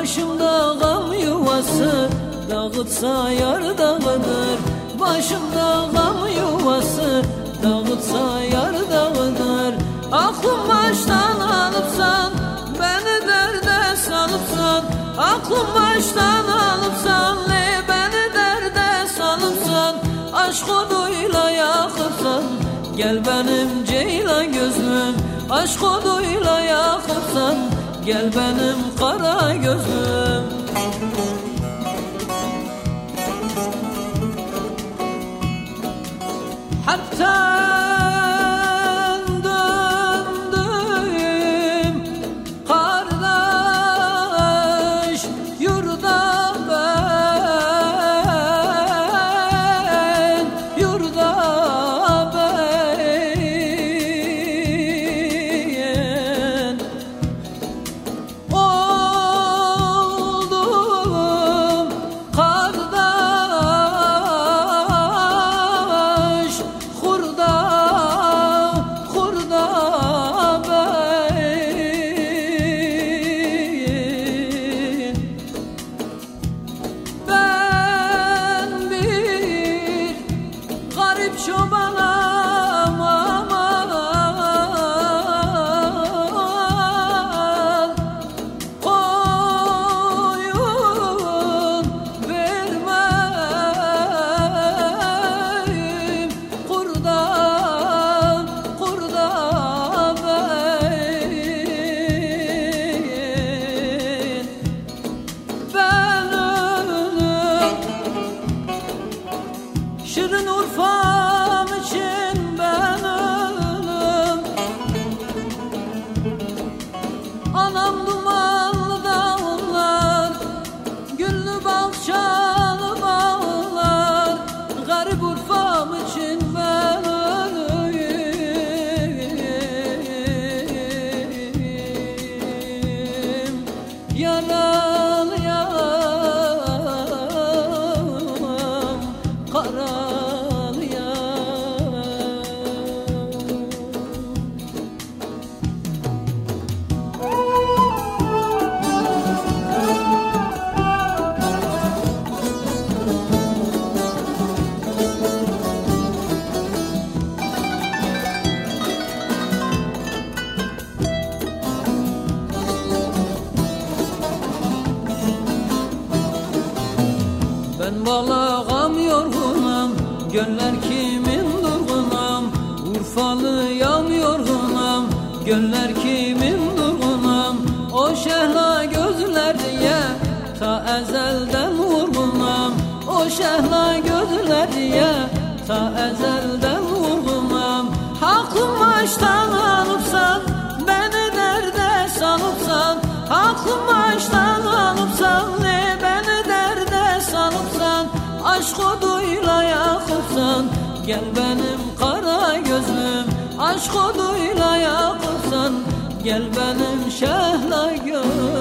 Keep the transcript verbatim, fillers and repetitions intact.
Başımda gam yuvası, dağıtsa yar dağıdır. Başımda gam yuvası, dağıtsa yar dağıdır. Aklım baştan alıpsan, beni derde salıpsan. Aklım baştan alıpsan, ne beni derde salıpsan. Aşk oduyla yakıpsan, gel benim ceylan gözlüm. Aşk oduyla yakıpsan, gel benim kara gözlüm. Harpten döndüm kardeş yurda ben, yurda ben oldum kardeş hurda, hurda ben. Ben bir garip çobanım aman, koyun vermeyim kurda, kurda ben. Ben ölüm Şirin Urfa'm için, ben ölüm. Anam dumanlı dağlar, güllü bahçalı bağlar. Garip Urfa'm için ben ölüm. Yaralı yaram, karalı yaram. Ben balağam yorgunam, göller kimin durgunam. Urfalıyam yorgunam, göller kimin durgunam. O şehla gözler diye ta ezelden vurgunam. O şehla gözler diye ta ezelden vurgunam. Aklım baştan alıpsan, beni derde salıpsan. Aklım baştan alıpsan, ne beni derde salıpsan. Aşk oduyla yakıpsan, gel benim kara gözlüm. Aşk oduyla yakıpsan, gel benim şehla gözlüm.